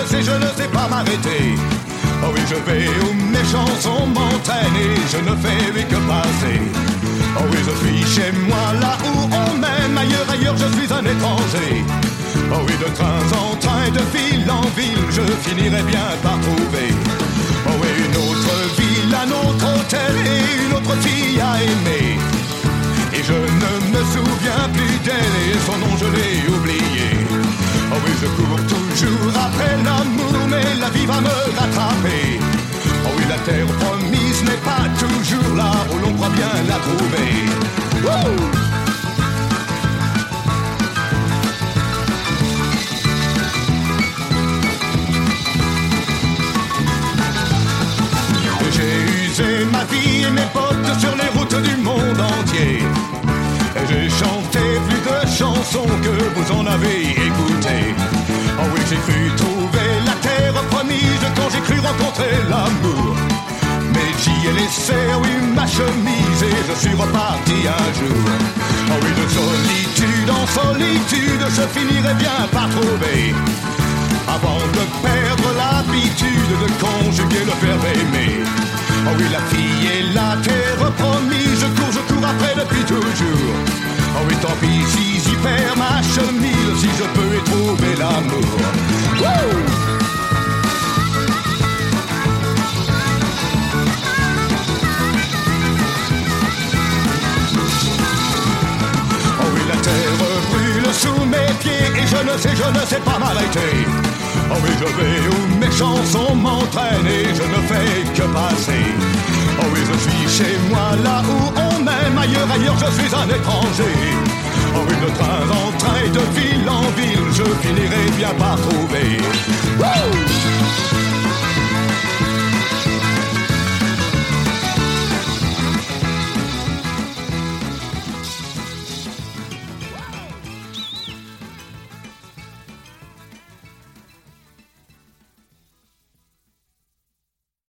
ne sais pas m'arrêter. Oh oui, je vais où mes chansons m'entraînent et je ne fais que passer. Oh oui, je suis chez moi là où on m'aime, ailleurs je suis un étranger. Oh oui, de train en train, de ville en ville, je finirai bien par trouver. Oh oui, une autre ville, un autre hôtel et une autre fille à aimer. Et je ne me souviens plus d'elle et son nom je l'ai oublié. Oh oui, je cours toujours après l'amour, mais la vie va me rattraper. Oh oui, la terre promise n'est pas toujours là où l'on croit bien la trouver. Wouh! J'ai ma vie et mes potes sur les routes du monde entier. J'ai chanté plus de chansons que vous en avez écouté. Oh oui, j'ai cru trouver la terre promise quand j'ai cru rencontrer l'amour. Mais j'y ai laissé, oui, ma chemise et je suis reparti un jour. Oh oui, de solitude en solitude, je finirai bien par trouver. Avant de perdre l'habitude de conjuguer le verbe aimer. Oh oui, la fille est la terre promise, je cours après depuis toujours. Oh oui, tant pis si j'y perds ma chemise, si je peux y trouver l'amour. Wouh! Oh oui, la terre brûle sous mes pieds et je ne sais pas m'arrêter. Oh oui, je vais où mes chansons m'entraînent et je ne fais que passer. Oh oui, je suis chez moi là où on m'aime, ailleurs je suis un étranger. Oh oui, de train en train, de ville en ville, je finirai bien par trouver. Wouh!